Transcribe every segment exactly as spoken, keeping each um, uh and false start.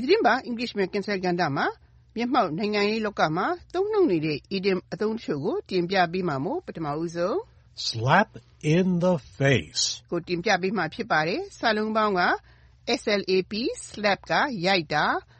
သတင်းပါ English မှာ Cancel ကဏ္ဍမှာမျက်မှောက်နိုင်ငံရေးလောကမှာသုံးနှုန်းနေတဲ့ idiom အသုံးတချို့ကိုတင်ပြပေးမှာမို့ပထမဦးဆုံး Slap in the face ကိုတင်ပြပေးမှာဖြစ်ပါတယ်။စာလုံးပေါင်းက slap slap ကရိုက်တာ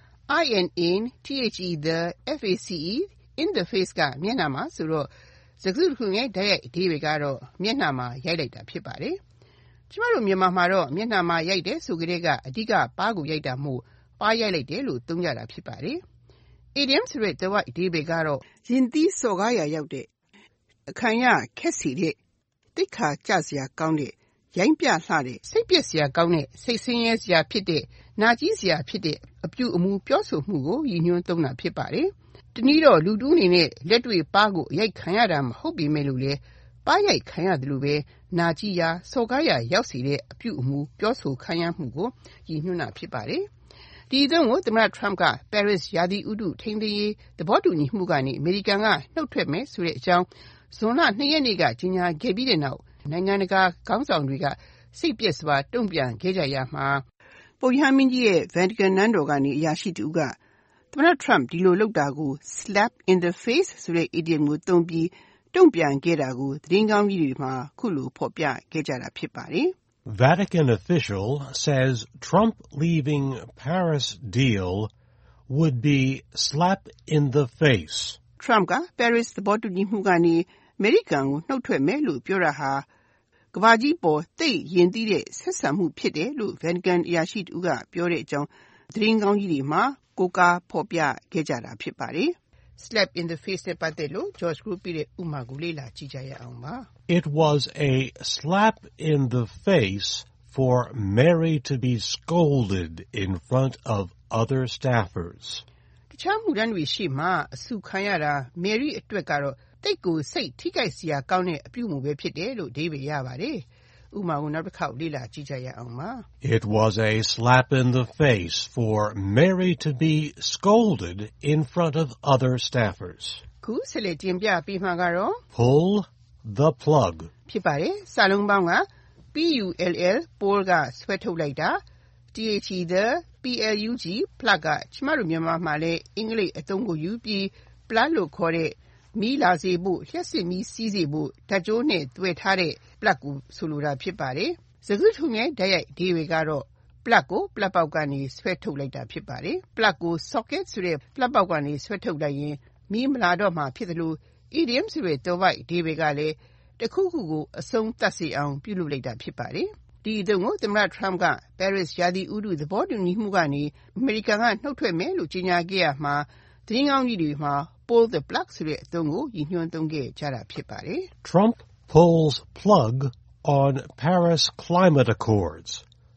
in the the face in the face ကမျက်နှာမှာဆိုတော့စကားစုတစ်ခုရဲ့ဓာတ်ရိုက်အဓိပ္ပာယ်ကတော့မျက်နှာမှာရိုက်လိုက်တာဖြစ်ပါတယ်။ကျမတို့မြန်မာမှာတော့မျက်နှာမှာရိုက်တယ်ဆိုကြတဲ့ကအဓိကပါးကိုရိုက်တာမို့ပါးရိုက်လိုက်တယ်လို့သုံးကြတာဖြစ်ပါတယ်။ Idiom ဆိုတဲ့သွယ်ဝိုက်အဓိပ္ပာယ်ကတော့ရင်သီးစော်ကားရာရောက်တဲ့အခံရခက်စီတဲ့သိက္ခာကျစရာကောင်းတဲ့ရိုင်းပြလှတဲ့စိတ်ပျက်စရာကောင်းတဲ့စိတ်ဆင်းရဲစရာဖြစ်တဲ့နာကျည်းစရာဖြစ်တဲ့အပြုအမူပြောဆိုမှုကိုရည်ညွှန်းသုံးတာဖြစ်ပါတယ်။တနည်းတော့လူတူးအနေနဲ့လက်တွေ့ပါးကိုအရိုက်ခံရတာမဟုတ်ပေမဲ့လို့လေပါးရိုက်ခံရတယ်လို့ပဲနာကျည်းရာစော်ကားရာရောက်စေတဲ့အပြုအမူပြောဆိုခံရမှုကိုရည်ညွှန်းတာဖြစ်ပါတယ်။ဒီအသုံးကိုသမ္မတ Trump က Paris ရာသီဥတုထိန်းသိမ်းရေးသဘောတူညီမှုကနေအမေရိကန်ကနှုတ်ထွက်မယ်ဆိုတဲ့အကြောင်းဇွန်လနှစ်ရက်နေ့ကကြေညာခဲ့ပြီးတဲ့နောက်နိုင်ငံတကာခေါင်းဆောင်တွေကစိတ်ပျက်စွာတုံ့ပြန်ခဲ့ကြရမှာပုပ်ရဟန်းမင်းကြီးရဲ့ Vatican နန်းတော်ကနေအရာရှိတူကသမ္မတ Trump ဒီလိုလုပ်တာကို slap in the face ဆိုတဲ့ idiom ကိုသုံးပြီးတုံ့ပြန်ခဲ့တာကိုသတင်းကောင်းကြီးတွေမှာခုလိုဖော်ပြခဲ့ကြတာဖြစ်ပါတယ်။ Vatican official says Trump leaving Paris deal would be slap in the face. Trump က Paris သဘောတူညီမှုကနေအမေရိကန်ကိုနှုတ်ထွက်မယ်လို့ပြောတာဟာကမ္ဘာကြီးပေါ်သိရင်သီးတဲ့ဆက်ဆံမှုဖြစ်တယ်လို့ Vatican အရာရှိတူကပြောတဲ့အကြောင်းသတင်းကောင်းကြီးတွေမှာကိုးကားဖော်ပြခဲ့ကြတာဖြစ်ပါတယ်။ Slap in the face နဲ့ပတ်သက်လို့ George Group ပြတဲ့ဥပမာကိုလေ့လာကြည့်ကြရအောင်ပါ။ It was a slap in the face for Mary to be scolded in front of other staffers. တခြားမှုတန်းတွေရှိမှအဆူခံရတာ Mary အတွက်ကတော့တိတ်ကိုစိတ်ထိခိုက်စရာကောင်းတဲ့အပြုအမူပဲဖြစ်တယ်လို့အဓိပ္ပာယ်ရပါတယ်။ဥပမာကိုနောက်တစ်ခေါက်လေ့လာကြည့်ကြရအောင်ပါ။ It was a slap in the face for Mary to be scolded in front of other staffers. ခုဆက်လက်တင်ပြပေးမှာကတော့ Pull the plug ဖြစ်ပါတယ်။စာလုံးပေါင်းက P U L L pull ကဆွဲထုတ်လိုက်တာ T H E the P L U G plug ကကျမတို့မြန်မာမှာလည်းအင်္ဂလိပ်အသုံးကိုယူပြီး plug လို့ခေါ်တဲ့မီးလာစေဖို့လျှက်စစ်မီးစီးစေဖို့ဓာတ်ကြိုးနဲ့တွေ့ထားတဲ့ plug ကိုဆိုလိုတာဖြစ်ပါတယ်။စကားထုံးရဲ့ဓာတ်ရိုက်အဓိပ္ပာယ်ကတော့ plug ကို plug ပေါက်ကနေဆွဲထုတ်လိုက်တာဖြစ်ပါတယ်။ plug ကို socket ဆိုတဲ့ plug ပေါက်ကနေဆွဲထုတ်လိုက်ရင်မီးမလာတော့မှာဖြစ်သလို idiom ဆိုတဲ့သွယ်ဝိုက်အဓိပ္ပာယ်ကလည်းတစ်ခုခုကိုအဆုံးသတ်စေအောင်ပြုလုပ်လိုက်တာဖြစ်ပါတယ်။ဒီအသုံးကိုသမ္မတ Trump က Paris ရာသီဥတုသဘောတူညီမှုကနေအမေရိကန်ကနှုတ်ထွက်မယ်လို့ကြေညာခဲ့ရမှာသတင်းကောင်းကြီးတွေမှာ pull the plug ဆိုတဲ့အသုံးကိုရည်ညွှန်းသုံးခဲ့ကြတာဖြစ်ပါတယ်။ Trump pulls plug on Paris climate accords.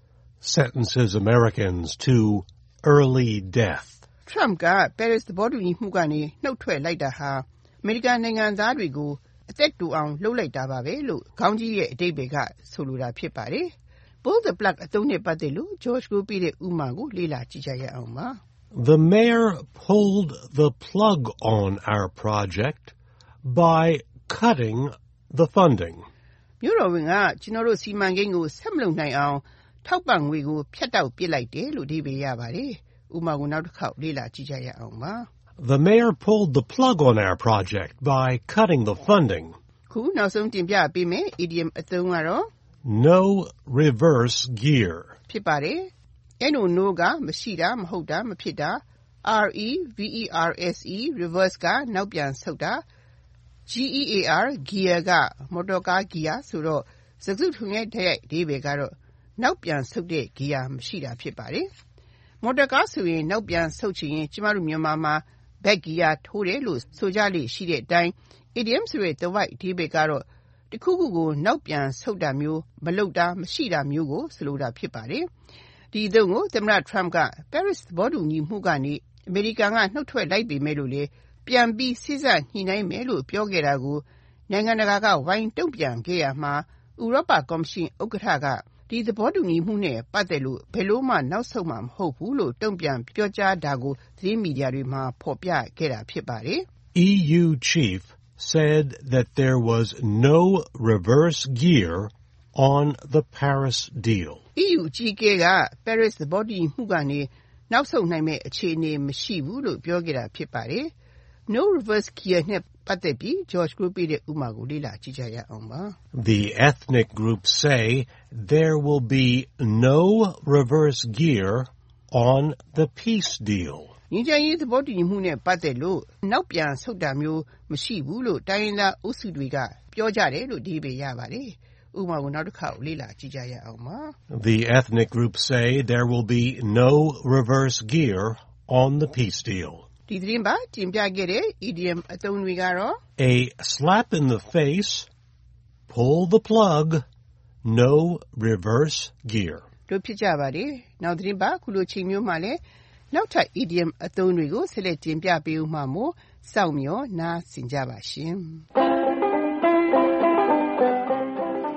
Sentences Americans to early death. Trump က Paris သဘောတူညီမှုကနေနှုတ်ထွက်လိုက်တာဟာအမေရိကန်နိုင်ငံသားတွေကိုအသက်တိုအောင်လုပ်လိုက်တာပါပဲလို့ခေါင်းကြီးရဲ့အဓိပ္ပာယ်ကဆိုလိုတာဖြစ်ပါတယ်။ Pull the plug အသုံးနဲ့ပတ်သက်လို့ George ကိုပြတဲ့ဥပမာကိုလေ့လာကြည့်ကြရအောင်ပါ။ The mayor pulled the plug on our project by cutting the funding. မြို့တော်ဝန်ကကျွန်တော်တို့စီမံကိန်းကိုဆက်မလုပ်နိုင်အောင်ထောက်ပံ့ငွေကိုဖြတ်တောက်ပစ်လိုက်တယ်လို့အဓိပ္ပာယ်ရပါတယ်။ဥပမာကိုနောက်တစ်ခေါက်လေ့လာကြည့်ကြရအောင်ပါ။ The mayor pulled the plug on our project by cutting the funding. ခုနောက်ဆုံးတင်ပြပေးမယ် idiom အသုံးကတော့ No reverse gear ဖြစ်ပါတယ်။ no no ကမရှိတာမဟုတ်တာမဖြစ်တာ R E V E R S E reverse ကနောက်ပြန်ဆုတ်တာ G E A R gear ကမော်တော်ကားဂီယာဆိုတော့စကားစုထုံရဲ့ဓာတ်ရိုက်အဓိပ္ပာယ်ကတော့နောက်ပြန်ဆုတ်တဲ့ဂီယာမရှိတာဖြစ်ပါတယ်။မော်တော်ကားဆိုရင်နောက်ပြန်ဆုတ်ချင်ရင်ကျမတို့မြန်မာမှာ back gear ထိုးတယ်လို့ဆိုကြလေရှိတဲ့အတိုင်း idiom ဆိုတဲ့သွယ်ဝိုက်အဓိပ္ပာယ်ကတော့တစ်ခုခုကိုနောက်ပြန်ဆုတ်တာမျိုးမလုပ်တာမရှိတာမျိုးကိုဆိုလိုတာဖြစ်ပါတယ်။ဒီအသုံးကိုသမ္မတ Trump က Paris သဘောတူညီမှုကနေအမေရိကန်ကနှုတ်ထွက်လိုက်ပေမဲ့လို့လေပြန်ပြီးစဉ်းစားညှိနှိုင်းမယ်လို့ပြောခဲ့တာကိုနိုင်ငံတကာကဝိုင်းတုံ့ပြန်ခဲ့ရမှာဥရောပကော်မရှင်ဥက္ကဋ္ဌကဒီသဘောတူညီမှုနဲ့ပတ်သက်လို့ဘယ်လို့မှနောက်ဆုတ်မှာမဟုတ်ဘူးလို့တုံ့ပြန်ပြောကြားတာကိုသတင်းမီဒီယာတွေမှာဖော်ပြခဲ့တာဖြစ်ပါတယ်။ E U chief said that there was no reverse gear on the Paris deal. E U အကြီးအကဲက Paris သဘောတူညီမှုကနေနောက်ဆုတ်နိုင်မဲ့အခြေအနေမရှိဘူးလို့ပြောခဲ့တာဖြစ်ပါတယ်။ No reverse gear နဲ့ပတ်သက်ပြီး George ကိုပေးတဲ့ဥပမာကိုလေ့လာကြည့်ကြရအောင်ပါ။ The ethnic groups say there will be no reverse gear on the peace deal. ငြိမ်းချမ်းရေးသဘောတူညီမှုနဲ့ပတ်သက်လို့နောက်ပြန်ဆုတ်တာမျိုးမရှိဘူးလို့တိုင်းရင်းသားအုပ်စုတွေကပြောကြတယ်လို့အဓိပ္ပာယ်ရပါတယ်။ဥပမာကိုနောက်တစ်ခါလေ့လာကြည့်ကြရအောင်ပါ။ The ethnic groups say there will be no reverse gear on the peace deal. ဒီသတင်းပါတင်ပြခဲ့တဲ့ idiom အသုံးတွေကတော့ A slap in the face, pull the plug, no reverse gear. တို့ဖြစ်ကြပါတယ်။နောက်သတင်းပါခုလိုချိန်မျိုးမှာလည်းနောက်ထပ် idiom အသုံးတွေကိုဆက်လက်တင်ပြပေးဦးမှာမို့စောင့်မျှော်နားဆင်ကြပါရှင်။